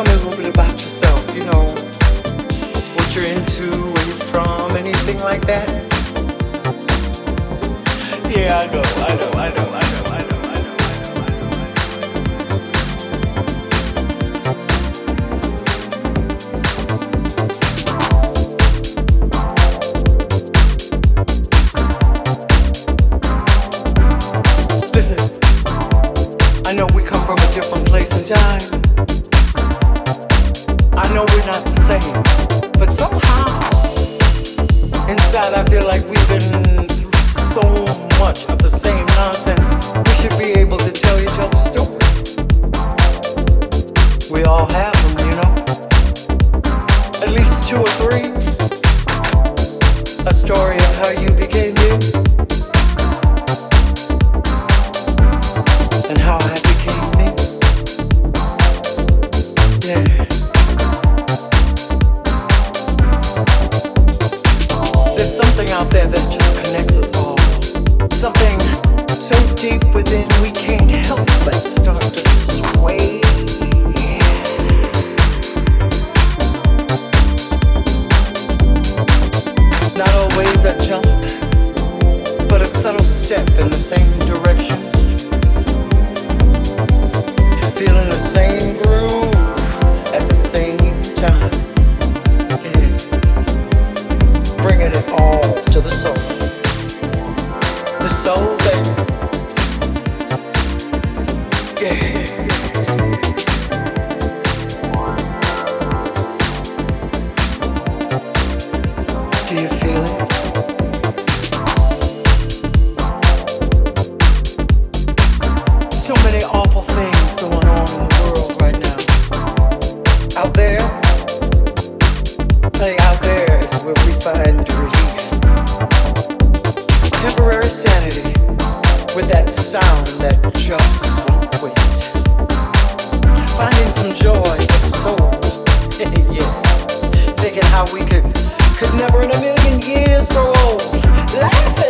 me a little bit about yourself, you know, what you're into, where you're from, anything like that? Yeah, I know. Listen, I know we come from a different place and time. I know we're not the same, but somehow inside I feel like we've been through so much of the same nonsense. We should be able to tell each other stories. We all have them, you know. At least 2 or 3. A story of how you became you, and how I became me. Yeah. There's something out there that just connects us all. Something so deep within we can't help but start to sway. Not always a jump, but a subtle step in the same direction. Feeling the same groove at the same time. Yeah. Bringing it all to the soul. The soul, baby. Yeah. Do you feel it? So many awful things going on in the world right now. Out there, honey, out there is where we find relief. Temporary sanity with that sound that just won't quit. Finding some joy for the soul. Yeah. Thinking how we could never in a million years grow old. Laughing.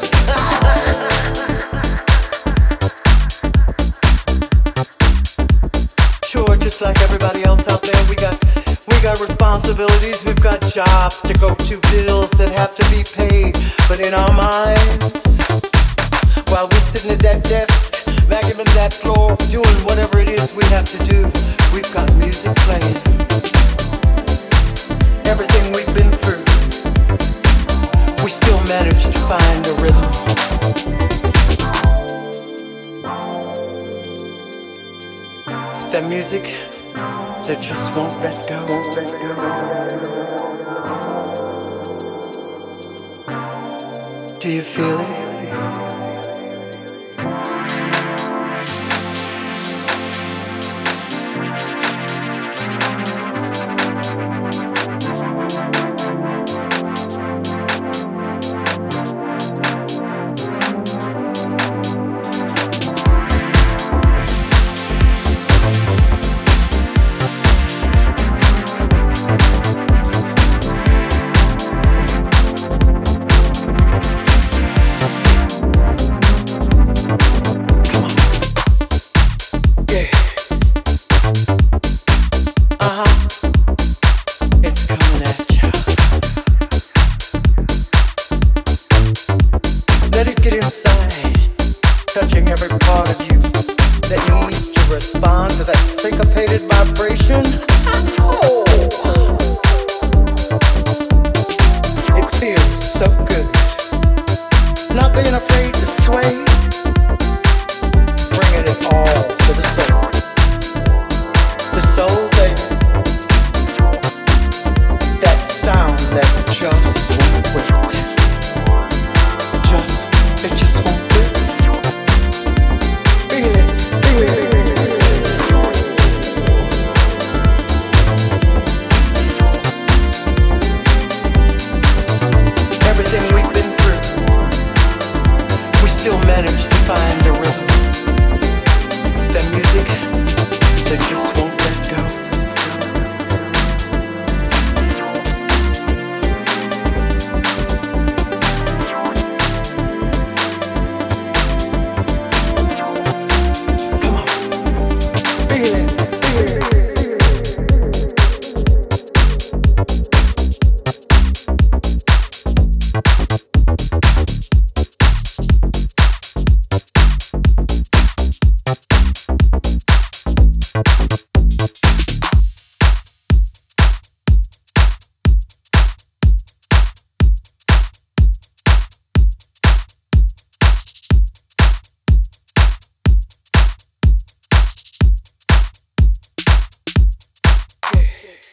Sure, just like everybody else out there, we got responsibilities, we've got jobs to go to, bills that have to be paid. But in our minds, while we're sitting at that desk, vacuuming that floor, doing whatever it is we have to do, we've got music playing. Everything we've been through, we still manage to find a rhythm. That music that just won't let go. Do you feel it?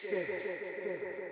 good.